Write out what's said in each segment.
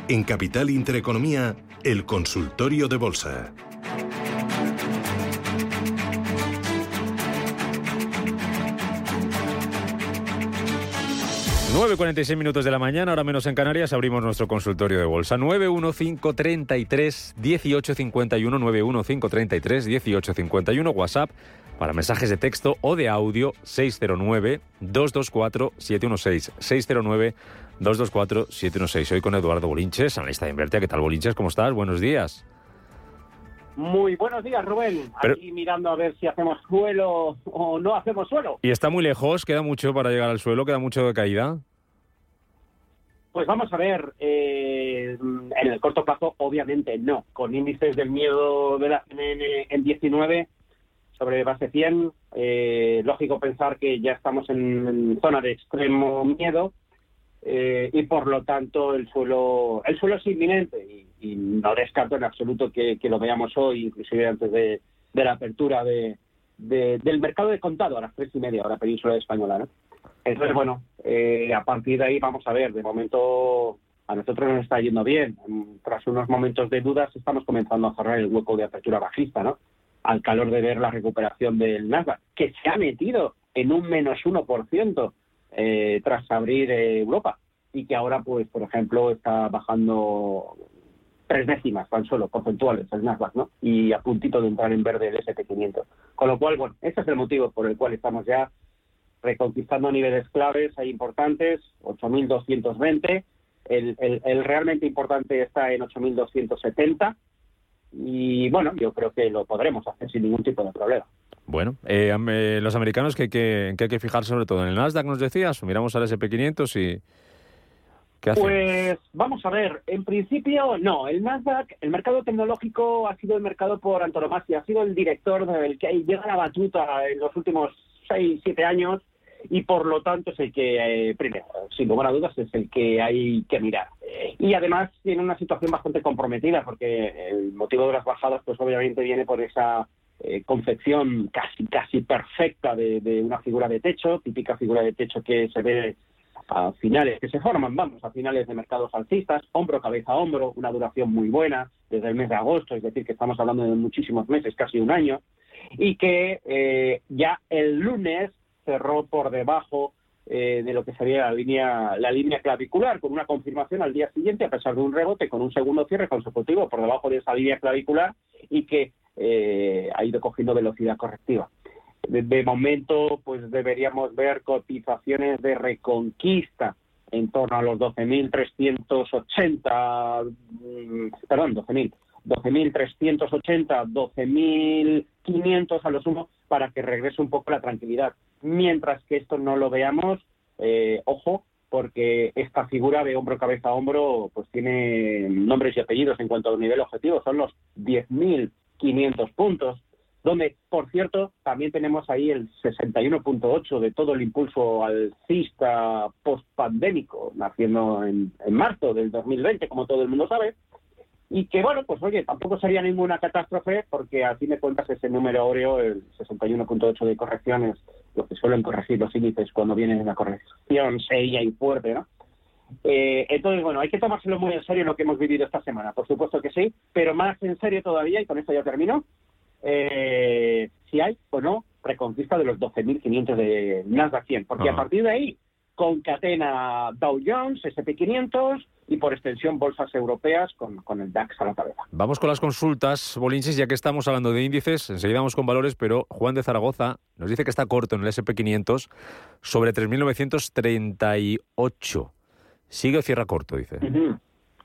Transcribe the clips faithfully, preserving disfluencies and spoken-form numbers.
En Capital Intereconomía, el consultorio de bolsa. nueve cuarenta y seis minutos de la mañana, ahora menos en Canarias, abrimos nuestro consultorio de bolsa. nueve uno cinco tres tres uno ocho cinco uno, nueve uno cinco tres tres uno ocho cinco uno, WhatsApp para mensajes de texto o de audio seis cero nueve, dos dos cuatro, siete uno seis, seis cero nueve, dos dos cuatro, siete uno seis. Hoy con Eduardo Bolinches, analista de Invertia. ¿Qué tal, Bolinches? ¿Cómo estás? Buenos días. Muy buenos días, Rubén. Pero... Aquí mirando a ver si hacemos suelo o no hacemos suelo. ¿Y está muy lejos? ¿Queda mucho para llegar al suelo? ¿Queda mucho de caída? Pues vamos a ver, eh, en el corto plazo, obviamente no. Con índices del miedo de la C N N en diecinueve sobre base cien, eh, lógico pensar que ya estamos en, en zona de extremo miedo eh, y por lo tanto el suelo el suelo es inminente y, y no descarto en absoluto que, que lo veamos hoy, inclusive antes de, de la apertura de, de, del mercado de contado a las tres y media, hora península española, ¿no? Entonces, bueno, eh, a partir de ahí vamos a ver. De momento a nosotros nos está yendo bien. Tras unos momentos de dudas estamos comenzando a cerrar el hueco de apertura bajista, ¿no? Al calor de ver la recuperación del Nasdaq, que se ha metido en un menos uno por ciento eh, tras abrir eh, Europa y que ahora, pues, por ejemplo, está bajando tres décimas tan solo porcentuales el Nasdaq, ¿no? Y a puntito de entrar en verde el ese and pe quinientos. Con lo cual, bueno, ese es el motivo por el cual estamos ya reconquistando niveles claves ahí importantes, ocho mil doscientos veinte, el, el, el realmente importante está en ocho mil doscientos setenta y bueno, yo creo que lo podremos hacer sin ningún tipo de problema. Bueno, eh, eh, los americanos que hay que, que hay que fijar sobre todo en el Nasdaq, nos decías, miramos al ese and pe quinientos y ¿qué hacemos? Pues vamos a ver, en principio no, el Nasdaq, el mercado tecnológico ha sido el mercado por antonomasia, ha sido el director del que llega la batuta en los últimos seis, siete años y por lo tanto es el que, eh, primero, sin lugar a dudas, es el que hay que mirar. Y además tiene una situación bastante comprometida porque el motivo de las bajadas pues obviamente viene por esa eh, concepción casi casi perfecta de, de una figura de techo, típica figura de techo que se ve a finales, que se forman, vamos, a finales de mercados alcistas, hombro, cabeza, hombro, una duración muy buena desde el mes de agosto, es decir, que estamos hablando de muchísimos meses, casi un año, y que eh, ya el lunes cerró por debajo eh, de lo que sería la línea la línea clavicular, con una confirmación al día siguiente, a pesar de un rebote, con un segundo cierre consecutivo por debajo de esa línea clavicular y que eh, ha ido cogiendo velocidad correctiva. De, de momento, pues deberíamos ver cotizaciones de reconquista en torno a los doce mil trescientos ochenta, perdón, doce mil, doce mil trescientos ochenta, doce mil quinientos a lo sumo, para que regrese un poco la tranquilidad. Mientras que esto no lo veamos, eh, ojo, porque esta figura de hombro, cabeza, hombro, pues tiene nombres y apellidos en cuanto al nivel objetivo, son los diez mil quinientos puntos, donde, por cierto, también tenemos ahí el sesenta y uno punto ocho de todo el impulso alcista post-pandémico, naciendo en, en marzo del dos mil veinte, como todo el mundo sabe, y que, bueno, pues oye, tampoco sería ninguna catástrofe, porque a fin de cuentas ese número áureo, el sesenta y uno punto ocho de correcciones, lo que suelen corregir los índices cuando vienen en una corrección seria y fuerte, ¿no? Eh, entonces, bueno, hay que tomárselo muy en serio lo que hemos vivido esta semana, por supuesto que sí, pero más en serio todavía, y con esto ya termino, eh, si hay o no reconquista de los doce mil quinientos de Nasdaq cien, porque uh-huh. a partir de ahí concatena Dow Jones, ese and pe quinientos y por extensión bolsas europeas con, con el DAX a la cabeza. Vamos con las consultas, Bolinches, ya que estamos hablando de índices, enseguida vamos con valores, pero Juan de Zaragoza nos dice que está corto en el ese and pe quinientos sobre tres mil novecientos treinta y ocho. ¿Sigue o cierra corto, dice? Uh-huh.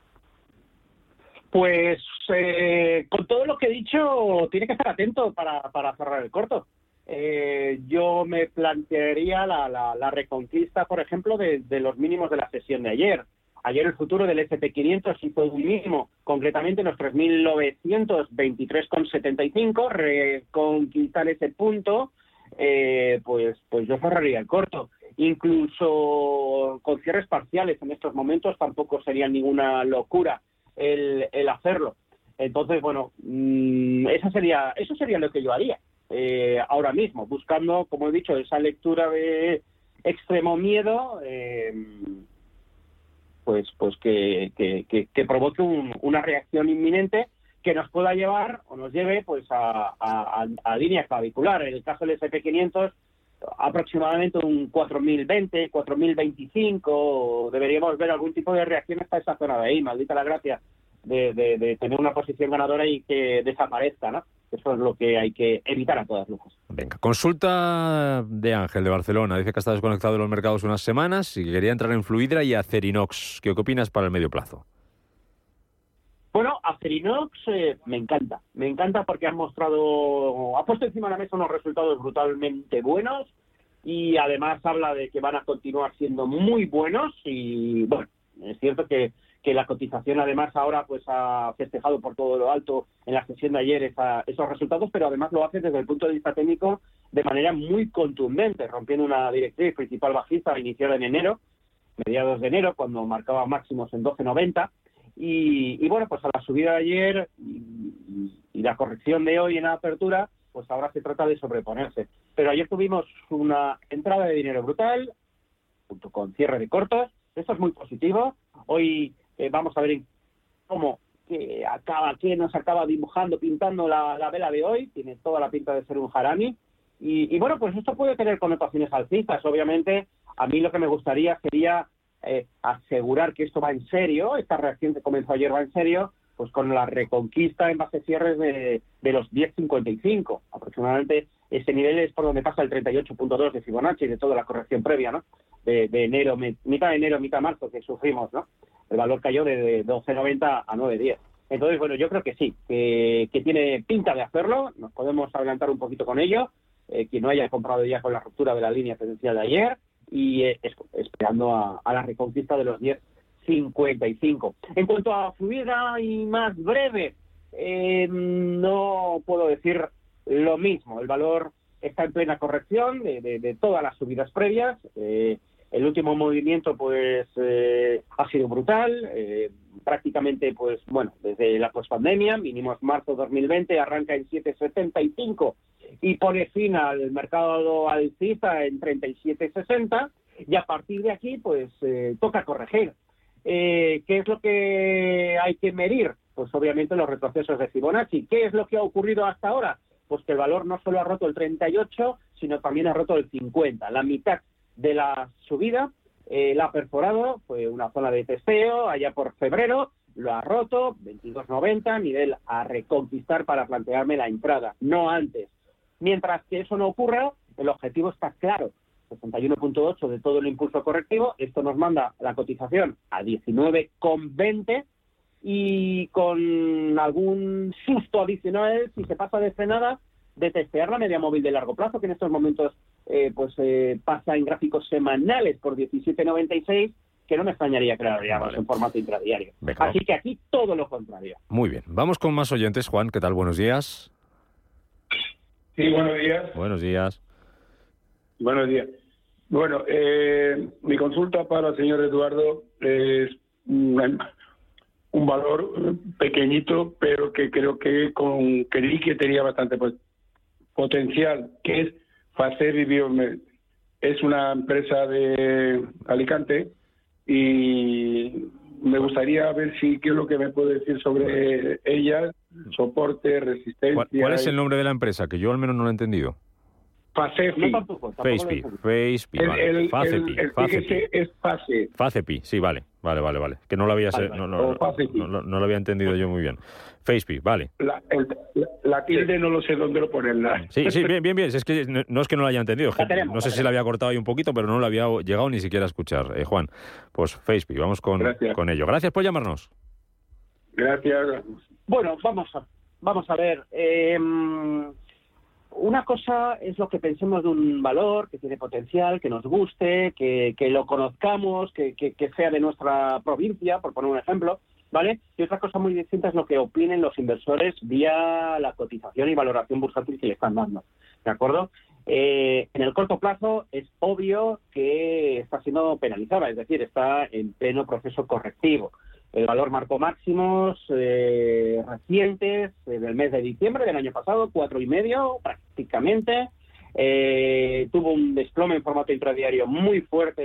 Pues eh, con todo lo que he dicho, tiene que estar atento para, para cerrar el corto. Eh, yo me plantearía la, la, la reconquista, por ejemplo, de, de los mínimos de la sesión de ayer. Ayer el futuro del ese and pe quinientos hizo un mínimo, concretamente los tres mil novecientos veintitrés coma setenta y cinco, reconquistar ese punto, eh, pues, pues yo cerraría el corto. Incluso con cierres parciales en estos momentos tampoco sería ninguna locura el, el hacerlo. Entonces, bueno, mmm, esa sería, eso sería lo que yo haría. Eh, ahora mismo, buscando, como he dicho, esa lectura de extremo miedo, eh, pues pues que, que, que, que provoque un, una reacción inminente que nos pueda llevar o nos lleve pues a, a, a línea clavicular. En el caso del ese and pe quinientos, aproximadamente un cuatro mil veinte, cuatro mil veinticinco, deberíamos ver algún tipo de reacción hasta esa zona de ahí. Maldita la gracia de, de, de tener una posición ganadora y que desaparezca, ¿no? Eso es lo que hay que evitar a todas luces. Venga, consulta de Ángel de Barcelona. Dice que está desconectado de los mercados unas semanas y que quería entrar en Fluidra y Acerinox. ¿Qué opinas para el medio plazo? Bueno, Acerinox eh, me encanta. Me encanta porque han mostrado, ha puesto encima de la mesa unos resultados brutalmente buenos y además habla de que van a continuar siendo muy buenos y, bueno, es cierto que, que la cotización además ahora pues ha festejado por todo lo alto en la sesión de ayer esa, esos resultados, pero además lo hace desde el punto de vista técnico de manera muy contundente, rompiendo una directriz principal bajista iniciada en enero, mediados de enero, cuando marcaba máximos en doce noventa. Y, y bueno, pues a la subida de ayer y, y la corrección de hoy en la apertura, pues ahora se trata de sobreponerse. Pero ayer tuvimos una entrada de dinero brutal, junto con cierre de cortos. Esto es muy positivo. Hoy eh, vamos a ver cómo que acaba, qué nos acaba dibujando, pintando la, la vela de hoy. Tiene toda la pinta de ser un harami. Y, y bueno, pues esto puede tener connotaciones alcistas. Obviamente, a mí lo que me gustaría sería Eh, asegurar que esto va en serio, esta reacción que comenzó ayer va en serio, pues con la reconquista en base cierres de, de los diez cincuenta y cinco. Aproximadamente ese nivel es por donde pasa el treinta y ocho punto dos de Fibonacci, de toda la corrección previa, ¿no? De, de enero, mitad de enero, mitad de marzo que sufrimos, ¿no? El valor cayó de doce noventa a nueve diez. Entonces, bueno, yo creo que sí, que, que tiene pinta de hacerlo, nos podemos adelantar un poquito con ello, eh, quien no haya comprado ya con la ruptura de la línea tendencial de ayer, y eh, esperando a, a la reconquista de los diez cincuenta y cinco. En cuanto a Fluidra y más breve, eh, no puedo decir lo mismo. El valor está en plena corrección de, de, de todas las subidas previas. Eh, el último movimiento pues eh, ha sido brutal. Eh, prácticamente, pues bueno, desde la pospandemia, mínimos marzo dos mil veinte, arranca en siete setenta y cinco y pone fin al mercado alcista en treinta y siete sesenta, y a partir de aquí pues eh, toca corregir. Eh, ¿Qué es lo que hay que medir? Pues obviamente los retrocesos de Fibonacci. ¿Qué es lo que ha ocurrido hasta ahora? Pues que el valor no solo ha roto el treinta y ocho, sino también ha roto el cincuenta. La mitad de la subida eh, la ha perforado, fue una zona de testeo allá por febrero, lo ha roto, veintidós noventa, nivel a reconquistar para plantearme la entrada, no antes. Mientras que eso no ocurra, el objetivo está claro, sesenta y uno punto ocho de todo el impulso correctivo. Esto nos manda la cotización a diecinueve con veinte y con algún susto adicional, si se pasa de frenada, de testear la media móvil de largo plazo, que en estos momentos eh, pues eh, pasa en gráficos semanales por diecisiete noventa y seis, que no me extrañaría que lo haríamos vale. en formato intradiario. Venga, Así que aquí todo lo contrario. Muy bien. Vamos con más oyentes. Juan, ¿qué tal? Buenos días. Sí, buenos días. Buenos días. Buenos días. Bueno, eh, mi consulta para el señor Eduardo es un, un valor pequeñito, pero que creo que con creí que tenía bastante pues, potencial, que es Facevi Biomed. Es una empresa de Alicante y me gustaría ver si qué es lo que me puede decir sobre ella, soporte, resistencia. ¿Cuál, cuál es el nombre de la empresa? Que yo al menos no lo he entendido. Facepi. No, tampoco, tampoco Facepi, Facepi, vale. El, el, Facepi, el, el Facepi. es Face. Facepi, sí, vale, vale, vale, vale. Que no lo había, vale, vale. No, no, no, no, no lo había entendido yo muy bien. Facepi, vale. La, el, la, la tilde no lo sé dónde lo ponerla. Sí, sí, bien, bien, bien. Es que no, no es que no lo haya entendido. Que, tenemos, no sé si la había cortado ahí un poquito, pero no lo había llegado ni siquiera a escuchar. Eh, Juan, pues Facepi, vamos con, con ello. Gracias por llamarnos. Gracias. Bueno, vamos a, vamos a ver. Eh, Una cosa es lo que pensemos de un valor que tiene potencial, que nos guste, que, que lo conozcamos, que, que, que sea de nuestra provincia, por poner un ejemplo, ¿vale? Y otra cosa muy distinta es lo que opinen los inversores vía la cotización y valoración bursátil que le están dando, ¿de acuerdo? Eh, en el corto plazo es obvio que está siendo penalizada, es decir, está en pleno proceso correctivo. El valor marcó máximos eh, recientes eh, del mes de diciembre del año pasado, cuatro y medio prácticamente. Eh, tuvo un desplome en formato intradiario muy fuerte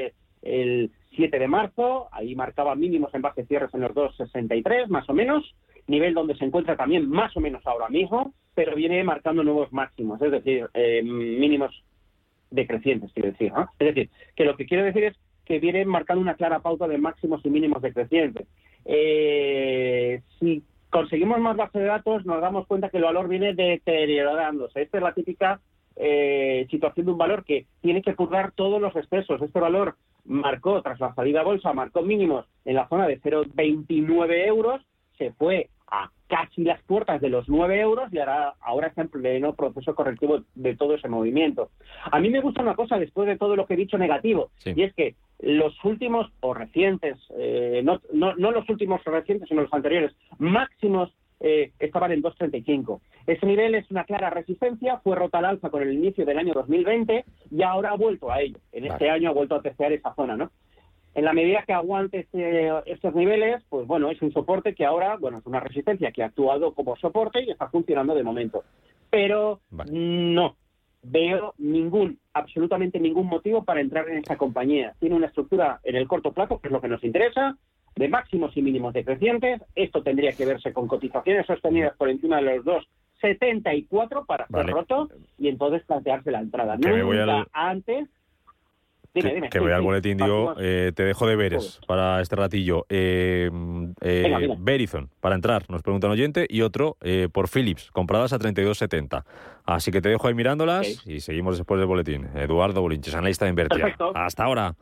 el siete de marzo, ahí marcaba mínimos en base cierres en los dos sesenta y tres, más o menos, nivel donde se encuentra también más o menos ahora mismo, pero viene marcando nuevos máximos, es decir, eh, mínimos decrecientes, quiero decir, ¿no? Es decir, que lo que quiero decir es que viene marcando una clara pauta de máximos y mínimos decrecientes. Eh, si conseguimos más base de datos, nos damos cuenta que el valor viene deteriorándose. Esta es la típica eh, situación de un valor que tiene que purgar todos los excesos. Este valor marcó, tras la salida a bolsa, marcó mínimos en la zona de cero coma veintinueve euros, se fue a casi las puertas de los nueve euros y ahora, ahora está en pleno proceso correctivo de todo ese movimiento. A mí me gusta una cosa, después de todo lo que he dicho negativo, sí. y es que los últimos, o recientes, eh, no, no, no los últimos recientes, sino los anteriores, máximos eh, estaban en dos treinta y cinco. Ese nivel es una clara resistencia, fue rota al alza con el inicio del año dos mil veinte y ahora ha vuelto a ello. En vale. este año ha vuelto a testear esa zona, ¿no? En la medida que aguante este, estos niveles, pues bueno, es un soporte que ahora, bueno, es una resistencia que ha actuado como soporte y está funcionando de momento. Pero vale. no veo ningún, absolutamente ningún motivo para entrar en esta compañía. Tiene una estructura en el corto plazo, que es lo que nos interesa, de máximos y mínimos decrecientes. Esto tendría que verse con cotizaciones sostenidas por encima de los dos setenta y cuatro para ser vale. roto y entonces plantearse la entrada. Que Nunca me voy al... antes... Dime, que, dime, que sí, voy al sí, boletín, digo, eh, te dejo deberes Todo. para este ratillo. Eh, eh, Venga, venga. Verizon, para entrar, nos pregunta un oyente, y otro por por Philips, compradas a treinta y dos setenta. Así que te dejo ahí mirándolas okay. y seguimos después del boletín. Eduardo Bolinches, analista de Invertia. Perfecto. Hasta ahora.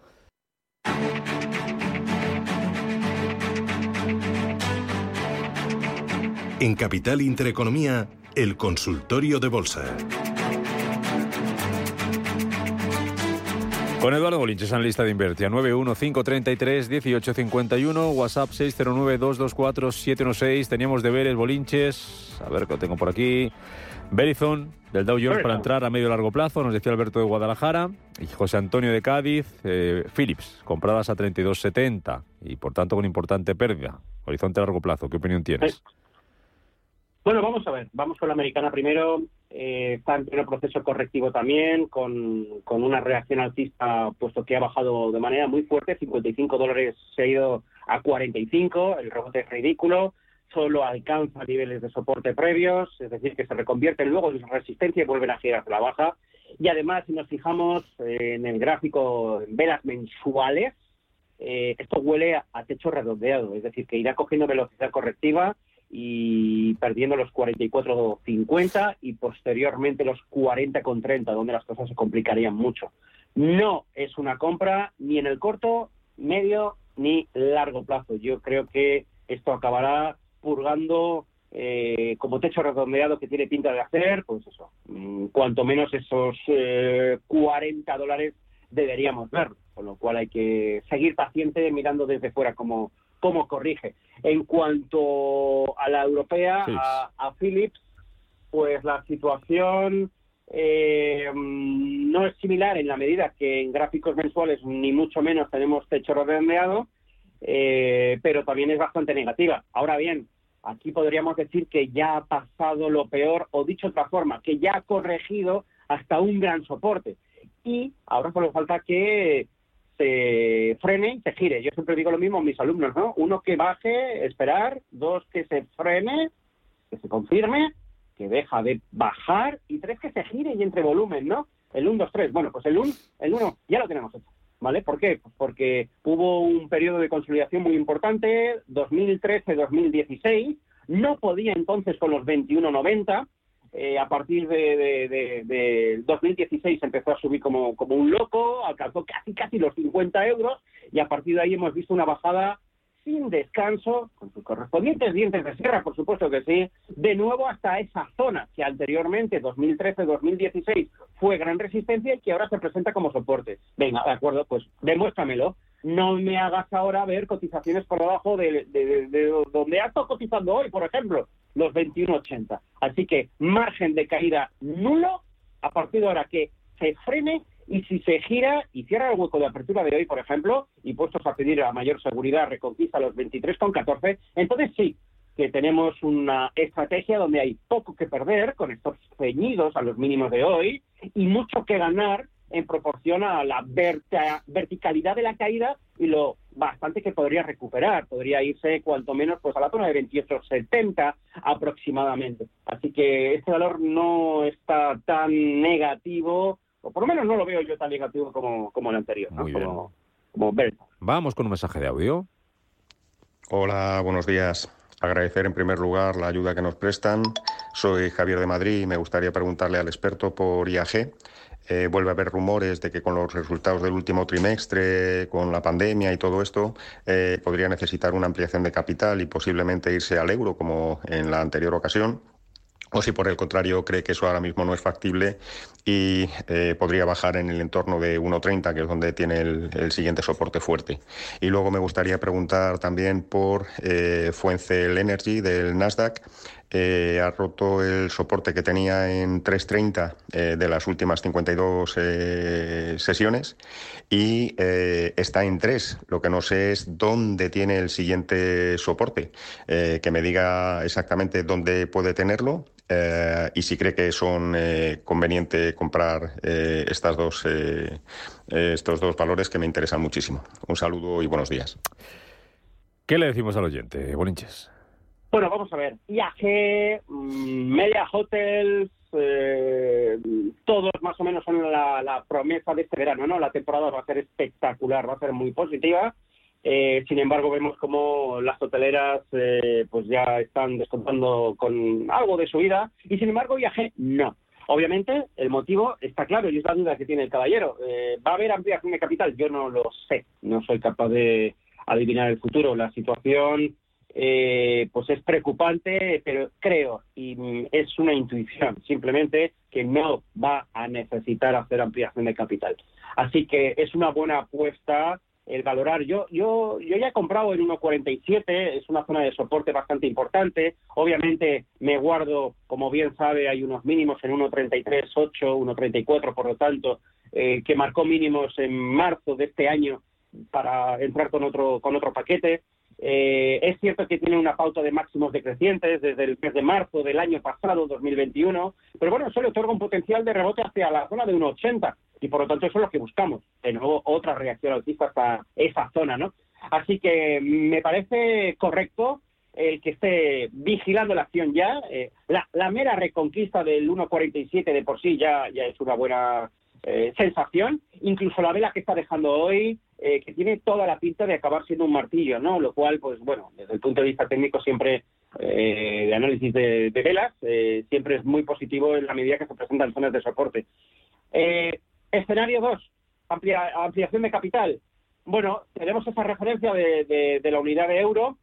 En Capital Intereconomía, el consultorio de bolsa. Con Eduardo Bolinches, analista de Invertia, nueve uno cinco tres tres uno ocho cinco uno, WhatsApp seis cero nueve dos dos cuatro siete uno seis. Teníamos deberes, Bolinches, a ver qué tengo por aquí. Verizon, del Dow Jones, para entrar a medio y largo plazo, nos decía Alberto de Guadalajara, y José Antonio de Cádiz, eh, Philips, compradas a treinta y dos setenta, y por tanto con importante pérdida. Horizonte a largo plazo, ¿qué opinión tienes? Bueno, vamos a ver, vamos con la americana primero. Eh, está en pleno proceso correctivo también, con, con una reacción alcista, puesto que ha bajado de manera muy fuerte, cincuenta y cinco dólares se ha ido a cuarenta y cinco, el rebote es ridículo, solo alcanza niveles de soporte previos, es decir, que se reconvierten luego en resistencia y vuelven a girar hacia la baja. Y además, si nos fijamos eh, en el gráfico en velas mensuales, eh, esto huele a, a techo redondeado, es decir, que irá cogiendo velocidad correctiva y perdiendo los cuarenta y cuatro cincuenta y posteriormente los cuarenta con treinta, donde las cosas se complicarían mucho. No es una compra ni en el corto, medio ni largo plazo. Yo creo que esto acabará purgando eh, como techo redondeado que tiene pinta de hacer, pues eso, cuanto menos esos eh, cuarenta dólares deberíamos ver, con lo cual hay que seguir paciente mirando desde fuera cómo cómo corrige. En cuanto a la europea, sí. a, a Philips, pues la situación eh, no es similar en la medida que en gráficos mensuales ni mucho menos tenemos techo redondeado, eh, pero también es bastante negativa. Ahora bien, aquí podríamos decir que ya ha pasado lo peor, o dicho de otra forma, que ya ha corregido hasta un gran soporte. Y ahora solo falta que se frene y se gire. Yo siempre digo lo mismo a mis alumnos, ¿no? Uno, que baje, esperar. Dos, que se frene, que se confirme, que deja de bajar. Y tres, que se gire y entre volumen, ¿no? El uno, dos, tres. Bueno, pues el uno, el uno ya lo tenemos hecho, ¿vale? ¿Por qué? Pues porque hubo un periodo de consolidación muy importante, dos mil trece dos mil dieciséis. No podía entonces con los veintiuno noventa. Eh, a partir de, de, de, de dos mil dieciséis empezó a subir como, como un loco, alcanzó casi casi los cincuenta euros y a partir de ahí hemos visto una bajada sin descanso, con sus correspondientes dientes de sierra, por supuesto que sí, de nuevo hasta esa zona que anteriormente, dos mil trece dos mil dieciséis, fue gran resistencia y que ahora se presenta como soporte. Venga, de acuerdo, pues demuéstramelo. No me hagas ahora ver cotizaciones por debajo de, de, de, de donde ha estado cotizando hoy, por ejemplo, los veintiuno ochenta. Así que margen de caída nulo, a partir de ahora que se frene, y si se gira y cierra el hueco de apertura de hoy, por ejemplo, y puestos a pedir a mayor seguridad reconquista los veintitrés con catorce, entonces sí que tenemos una estrategia donde hay poco que perder con estos ceñidos a los mínimos de hoy y mucho que ganar en proporción a la verta, verticalidad de la caída y lo bastante que podría recuperar. Podría irse cuanto menos pues a la zona de veintiocho setenta aproximadamente. Así que este valor no está tan negativo, o por lo menos no lo veo yo tan negativo como, como el anterior, ¿no? Muy bien. Como, como Berta. Vamos con un mensaje de audio. Hola, buenos días. Agradecer en primer lugar la ayuda que nos prestan. Soy Javier de Madrid y me gustaría preguntarle al experto por I A G. Eh, vuelve a haber rumores de que con los resultados del último trimestre, con la pandemia y todo esto, eh, podría necesitar una ampliación de capital y posiblemente irse al euro como en la anterior ocasión. O si por el contrario cree que eso ahora mismo no es factible y eh, podría bajar en el entorno de uno treinta, que es donde tiene el, el siguiente soporte fuerte. Y luego me gustaría preguntar también por eh, Fuencel Energy del Nasdaq. Eh, ha roto el soporte que tenía en tres treinta eh, de las últimas cincuenta y dos eh, sesiones y eh, está en tres. Lo que no sé es dónde tiene el siguiente soporte. Eh, que me diga exactamente dónde puede tenerlo. Eh, y si cree que son eh, conveniente comprar eh, estas dos, eh, eh, estos dos valores que me interesan muchísimo. Un saludo y buenos días. ¿Qué le decimos al oyente, Bolinches? Bueno, vamos a ver. I A G, Media Hotels, eh, todos más o menos son la, la promesa de este verano, ¿no? La temporada va a ser espectacular, va a ser muy positiva. Eh, sin embargo, vemos como las hoteleras eh, pues ya están descontando con algo de subida y sin embargo I A G no. Obviamente el motivo está claro y es la duda que tiene el caballero. Eh, ¿Va a haber ampliación de capital? Yo no lo sé, no soy capaz de adivinar el futuro. La situación eh, pues es preocupante, pero creo, y es una intuición simplemente, que no va a necesitar hacer ampliación de capital. Así que es una buena apuesta el valorar. Yo yo yo ya he comprado en uno cuarenta y siete, es una zona de soporte bastante importante. Obviamente me guardo, como bien sabe, hay unos mínimos en uno treinta y tres ocho, uno treinta y cuatro, por lo tanto, eh, que marcó mínimos en marzo de este año para entrar con otro con otro paquete. Eh, es cierto que tiene una pauta de máximos decrecientes desde el mes de marzo del año pasado, dos mil veintiuno, pero bueno, eso le otorga un potencial de rebote hacia la zona de uno ochenta y por lo tanto eso es lo que buscamos. De nuevo, otra reacción alcista hasta esa zona, ¿no? Así que me parece correcto el que esté vigilando la acción ya. Eh, la, la mera reconquista del uno cuarenta y siete de por sí ya, ya es una buena eh, sensación. Incluso la vela que está dejando hoy, eh, que tiene toda la pinta de acabar siendo un martillo, ¿no? Lo cual, pues bueno, desde el punto de vista técnico siempre, eh, de análisis de, de velas, eh, siempre es muy positivo en la medida que se presentan zonas de soporte. Eh, escenario dos, amplia, ampliación de capital. Bueno, tenemos esa referencia de, de, de la unidad de euro.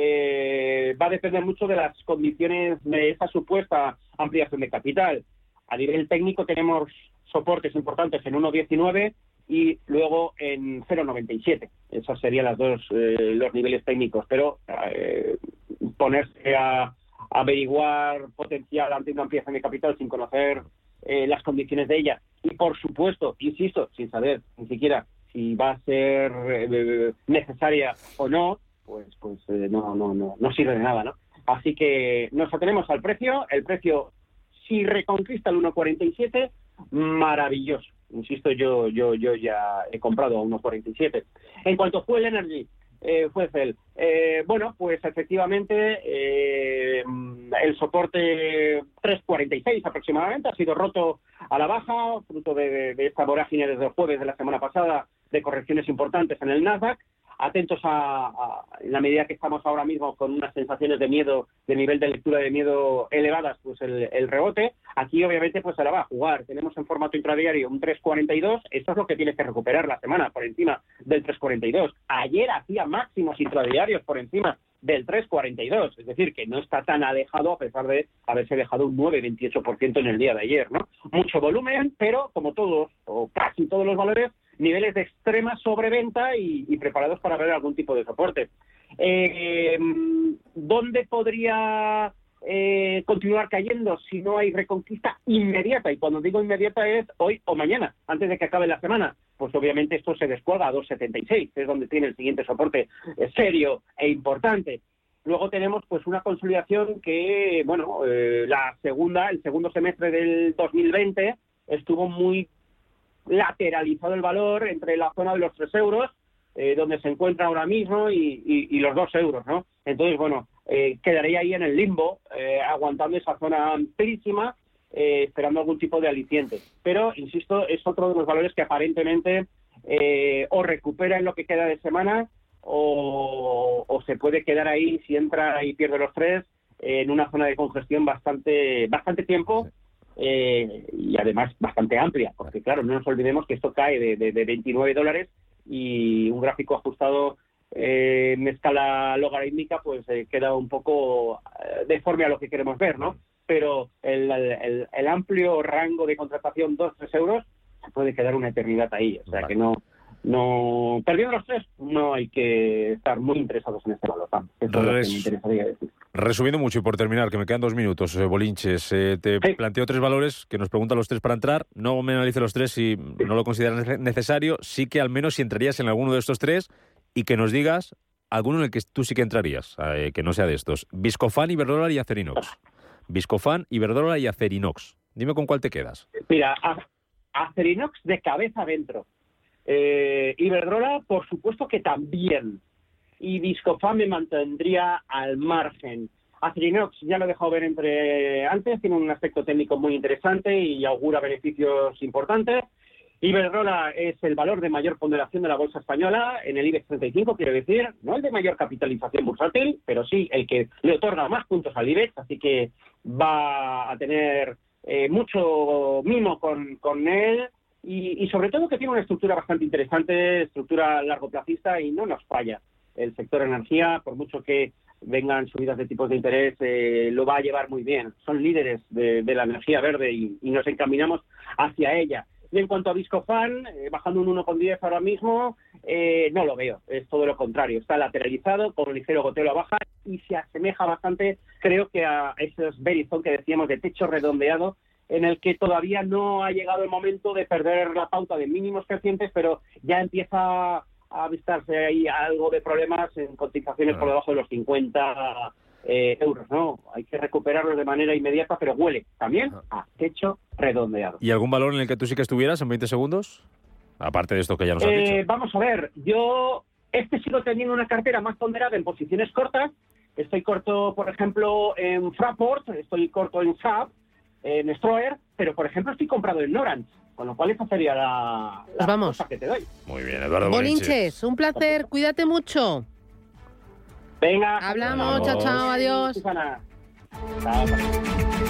Eh, va a depender mucho de las condiciones de esa supuesta ampliación de capital. A nivel técnico tenemos soportes importantes en uno diecinueve y luego en cero noventa y siete. Esos serían las dos, eh, los niveles técnicos. Pero eh, ponerse a averiguar potencial ante una ampliación de capital sin conocer eh, las condiciones de ella y, por supuesto, insisto, sin saber ni siquiera si va a ser eh, necesaria o no, pues pues eh, no no no no sirve de nada, ¿no? Así que nos atenemos al precio. El precio, si reconquista el uno cuarenta y siete, maravilloso. Insisto, yo yo yo ya he comprado a uno cuarenta y siete. En cuanto a Fuel Energy, eh, Fuel, eh, bueno, pues efectivamente eh, el soporte tres cuarenta y seis aproximadamente ha sido roto a la baja, fruto de, de, de esta vorágine desde el jueves de la semana pasada de correcciones importantes en el Nasdaq. Atentos a, a, en la medida que estamos ahora mismo con unas sensaciones de miedo, de nivel de lectura de miedo elevadas, pues el, el rebote. Aquí obviamente pues se la va a jugar. Tenemos en formato intradiario un tres cuarenta y dos, esto es lo que tiene que recuperar la semana, por encima del tres cuarenta y dos. Ayer hacía máximos intradiarios por encima del tres cuarenta y dos, es decir, que no está tan alejado a pesar de haberse dejado un nueve veintiocho por ciento en el día de ayer, ¿no? Mucho volumen, pero como todos, o casi todos los valores, niveles de extrema sobreventa y, y preparados para ver algún tipo de soporte. Eh, ¿Dónde podría eh, continuar cayendo si no hay reconquista inmediata? Y cuando digo inmediata es hoy o mañana, antes de que acabe la semana. Pues obviamente esto se descuelga a dos setenta y seis, que es donde tiene el siguiente soporte eh, serio e importante. Luego tenemos pues una consolidación que, bueno, eh, la segunda, el segundo semestre del dos mil veinte estuvo muy lateralizado el valor entre la zona de los tres euros, eh, donde se encuentra ahora mismo, y, y, y los dos euros, ¿no? Entonces, bueno, eh, quedaría ahí en el limbo, eh, aguantando esa zona amplísima, eh, esperando algún tipo de aliciente. Pero, insisto, es otro de los valores que aparentemente eh, o recupera en lo que queda de semana, o, o se puede quedar ahí, si entra y pierde los tres, eh, en una zona de congestión bastante, bastante tiempo, eh, y además bastante amplia, porque claro, no nos olvidemos que esto cae de, de, de veintinueve dólares, y un gráfico ajustado eh, en escala logarítmica pues eh, queda un poco eh, deforme a lo que queremos ver, ¿no? Pero el, el, el amplio rango de contratación, dos a tres euros, se puede quedar una eternidad ahí. O sea, vale, que no, no perdiendo los tres, no hay que estar muy interesados en este valor. Eso es lo que me interesaría decir. Resumiendo mucho y por terminar, que me quedan dos minutos, eh, Bolinches, eh, te sí. planteo tres valores que nos preguntan los tres para entrar. No me analice los tres si sí. no lo consideras necesario. Sí que al menos si entrarías en alguno de estos tres, y que nos digas alguno en el que tú sí que entrarías, eh, que no sea de estos. Viscofan, Iberdrola y Acerinox. Viscofan, Iberdrola y Acerinox. Dime con cuál te quedas. Mira, Acerinox de cabeza adentro. Eh, Iberdrola, por supuesto que también. Y Viscofan me mantendría al margen. Acerinox ya lo he dejado ver entre antes, tiene un aspecto técnico muy interesante y augura beneficios importantes. Iberdrola es el valor de mayor ponderación de la bolsa española en el IBEX treinta y cinco, quiero decir, no el de mayor capitalización bursátil, pero sí el que le otorga más puntos al IBEX, así que va a tener eh, mucho mimo con, con él, y, y sobre todo que tiene una estructura bastante interesante, estructura largoplacista, y no nos falla. El sector energía, por mucho que vengan subidas de tipos de interés, eh, lo va a llevar muy bien. Son líderes de, de la energía verde y, y nos encaminamos hacia ella. Y en cuanto a Viscofan, eh, bajando un uno coma diez ahora mismo, eh, no lo veo, es todo lo contrario. Está lateralizado, con un ligero goteo a la baja, y se asemeja bastante, creo que a esos Verizon que decíamos de techo redondeado, en el que todavía no ha llegado el momento de perder la pauta de mínimos crecientes, pero ya empieza a avistarse ahí algo de problemas en cotizaciones por debajo de los cincuenta eh, euros, ¿no? Hay que recuperarlos de manera inmediata, pero huele también a techo redondeado. ¿Y algún valor en el que tú sí que estuvieras en veinte segundos? Aparte de esto que ya nos has eh, dicho. Vamos a ver, yo este sigo teniendo una cartera más ponderada en posiciones cortas. Estoy corto, por ejemplo, en Fraport, estoy corto en S A P, en Stroer, pero por ejemplo estoy comprado en Norance, con lo cual esa sería la, la vamos. cosa que te doy. Muy bien, Eduardo Bolinches, Bolinches, un placer, cuídate mucho. Venga. Hablamos, chao, chao, adiós. Susana. Chao.